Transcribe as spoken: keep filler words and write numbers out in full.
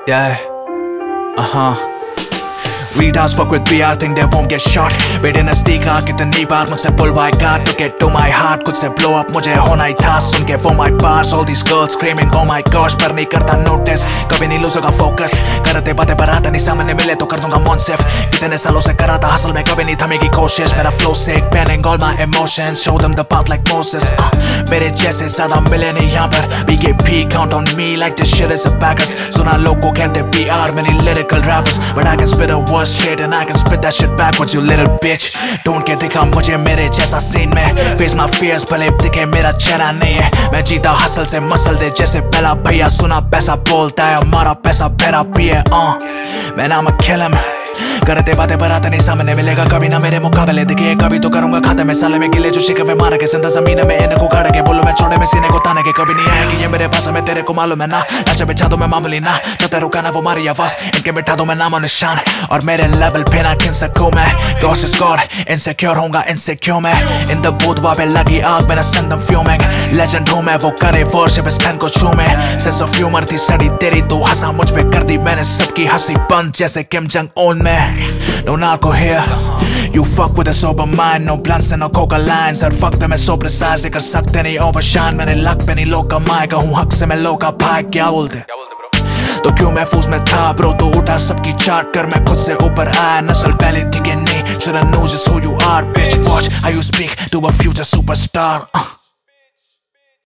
Yeah. Uh-huh. Retards fuck with B R, think they won't get shot. बेटे नजदीक आ कितनी बार मुझसे बुलवाए God to get to my heart, खुद से blow up मुझे होना ही था सुन के for my bars. All these girls screaming oh my gosh, पर नहीं करता notice, कभी नहीं lose होगा focus. करते बातें बरात नहीं सामने मिले तो कर दूंगा monsive. कितने सालों से करा था हसल में कभी नहीं थमेगी कोशिश. मेरा flow sick, banning all my emotions, show them the path like Moses. uh, मेरे जैसे ज्यादा मिले नहीं यहाँ पर. B K P count on me like this shit is a backers. सुना लोगों कहते B R many lyrical rappers, but I can spit a word shit and I can spit that shit backwards, you little bitch. Don't के दिखा मुझे मेरे जैसा scene में. Face my fears भले दिखे मेरा चेहरा नहीं है. मैं जीता हसल से मसल दे जैसे पहला भैया. सुना पैसा बोलता है हमारा पैसा फेरा पिए. uh, मैं नाम kill him. करते बातें बरात नहीं सामने मिलेगा कभी ना मेरे मुकाबले दिखे. कभी तो करूंगा खाते में साले में गिले जो शिकवे मार के जिंदा जमीन में इनको गाड़ के बोलो मैं छोड़े में सीने को ताने के. कभी नहीं आएगी ये मेरे पास में तेरे को मालूम है ना. अच्छा बिछा दो मैं मामूली ना चाहते रुका ना वो मारी आवाज. इनके बिठा दो मैं नाम निशान और मेरे लेवल पे ना किन सकूं मैं. Gosh is God, insecure होऊंगा insecure मैं. In the booth वहाँ पे लगी आग मैंने send them fuming. Legend हूँ मैं वो करे worship इस pen को छू मैं. Sense of humor थी सड़ी तेरी तू हंसा मुझ पे कर दी मैंने सबकी हंसी बंद जैसे Kim Jong Un में. No narco here. You fuck with a sober mind, no blunts and no coca lines. और fuck them मैं so precise, कर सकते नहीं overshine. मैंने luck पे नहीं लोग कमाएगा हूँ हक से मैं लोग का भाई. क्या बोलते तो क्यों महफूज में था ब्रो. तो उठा सबकी चाट कर मैं खुद से ऊपर आया. नस्ल पहले थी कि नहीं, should I know just who you are bitch. Watch how you speak to a future superstar. uh.